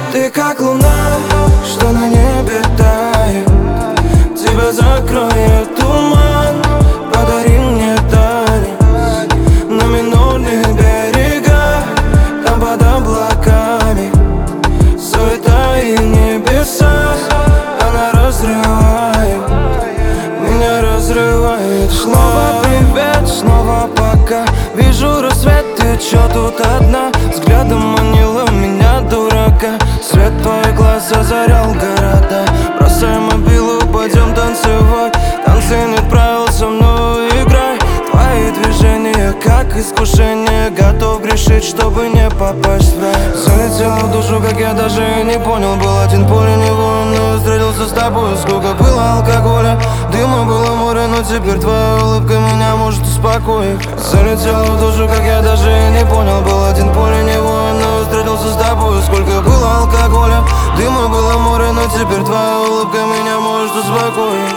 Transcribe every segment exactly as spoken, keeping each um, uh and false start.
Ты как луна, что на небе тает. Тебя закроет туман. Подари мне танец на минорных берегах, там под облаками суета и небеса. Она разрывает, меня разрывает. Снова привет, снова пока. Вижу рассвет, ты чё тут одна? Взглядом манила меня, дурака. Свет твоих глаз озарял города. Бросай мобилу, пойдем танцевать. Танцы нет правил, со мной играй. Твои движения как искушение. Готов грешить, чтобы не попасть в рай. Залетел в душу, как я даже и не понял. Был один поле невольно, встретился с тобой. Сколько было алкоголя, дыма было море. Но теперь твоя улыбка меня может успокоить. Залетел в душу, как я даже и не понял. Был один поле невольно, встретился с тобой. Сколько было алкоголя, дыма было море. Но теперь твоя улыбка меня может успокоить.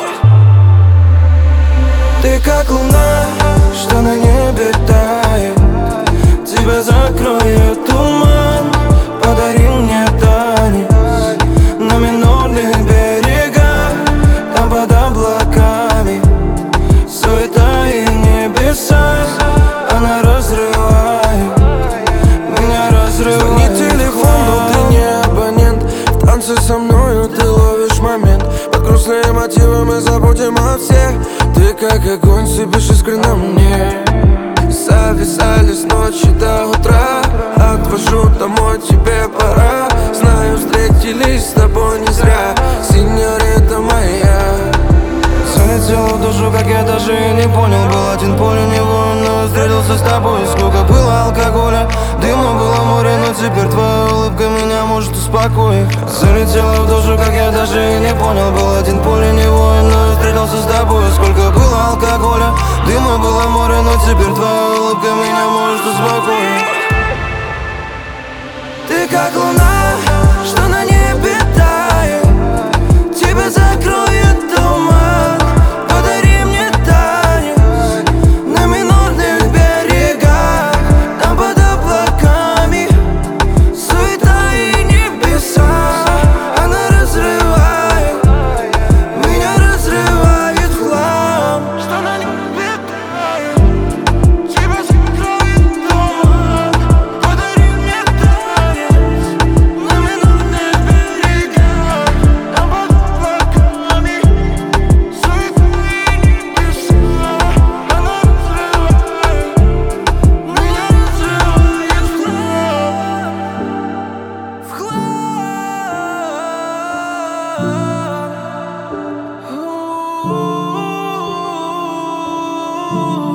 Ты как луна, что на небе тает. Тебя закроет туман. Подари мне танец на минорных берегах, там под облаками суета и небеса. Она разрывает, меня разрывает. Звонит телефон, но ты не абонент. В танце со мною ты ловишь момент. Под грустные мотивы мы забудем о всех. Ты как огонь, сыпешь искры на мне. Зависали с ночи до утра. Отвожу домой, тебе пора. Знаю, встретились с тобой не зря, синьорита моя. Залетел в душу, как я даже и не понял. Был один поле невольно, встретился с тобой. Сколько было алкоголя, дыма было море. Но теперь твоя улыбка меня может успокоить. Залетела в душу, как я даже и не понял. Был один поле невольно, встретился с тобой. Сколько было алкоголя, дыма было море. Но теперь твоя улыбка меня может успокоить. Ты как луна, что на небе тает. Тебя закроет туман. Подари мне танец на минорных берегах, там под облаками суета и небеса. Она разрывает, меня разрывает в хлам. Что на небе тает. Тебя закроет туман. Подари мне танец на минорных берегах, там под облаками суета и небеса. Она разрывает, меня разрывает в хлам. В хлам.